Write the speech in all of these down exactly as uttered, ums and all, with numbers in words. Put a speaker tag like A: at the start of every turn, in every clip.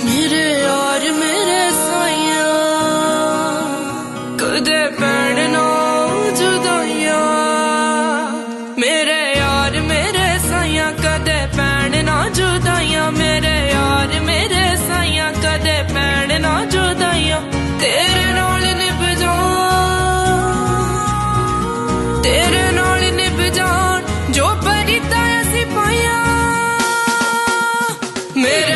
A: मेरे यार मेरे साइया कदे पैण ना जुदाइया। मेरे यार मेरे साइया कदे पैण ना जुदाइया। मेरे यार मेरे साइया कदे पैण ना जुदाइया। तेरे नाल निभ जान तेरे नाल निभ जान जो परिता असी पाया। मेरे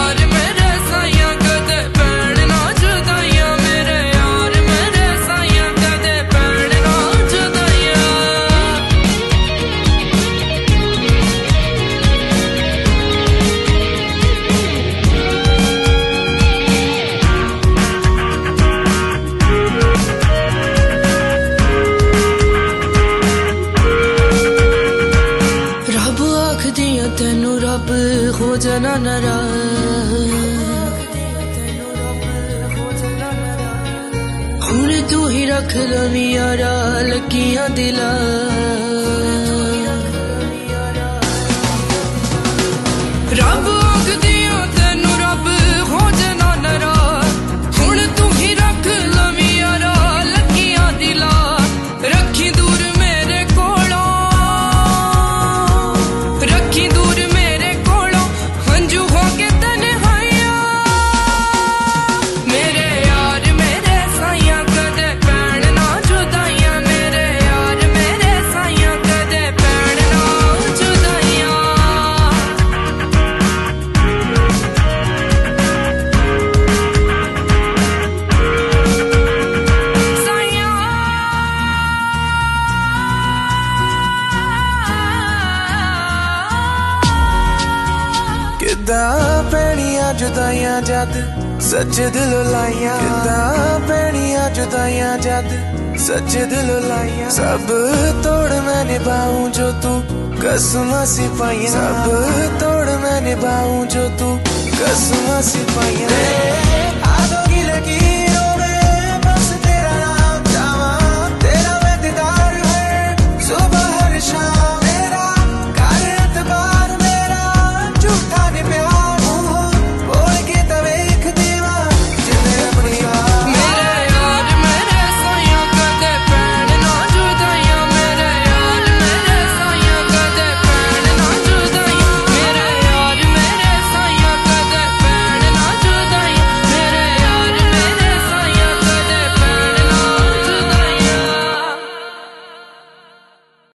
A: तेनू रब हो जाना नाराज। हुण तू ही रख लवी यारा लगियां दिला। रब आखदिया तेनू रब हो जाना नाराज। हुण तू ही रख लवी यारा लगियां दिला। रखी दूर मेरे कोलों रखी दूर मेरे कोलों हंजू हो के तन्हाइया। मेरे यार मेरे साइया कदे पैण ना जुदाइया। मेरे यार मेरे साइया कदे पैण ना जुदाइया। साइया
B: किदा पैणियां जुदाइयां जद सच्चे दिल लाइया। किदा पैणियां जुदाइयां जद सच्चे दिल लाइया। सब तोड़ मैं निभाऊं जो तू कसम सिपाहिया। सब तोड़ मैं निभाऊं जो तू कसम सिपाहिया। आदों की लगी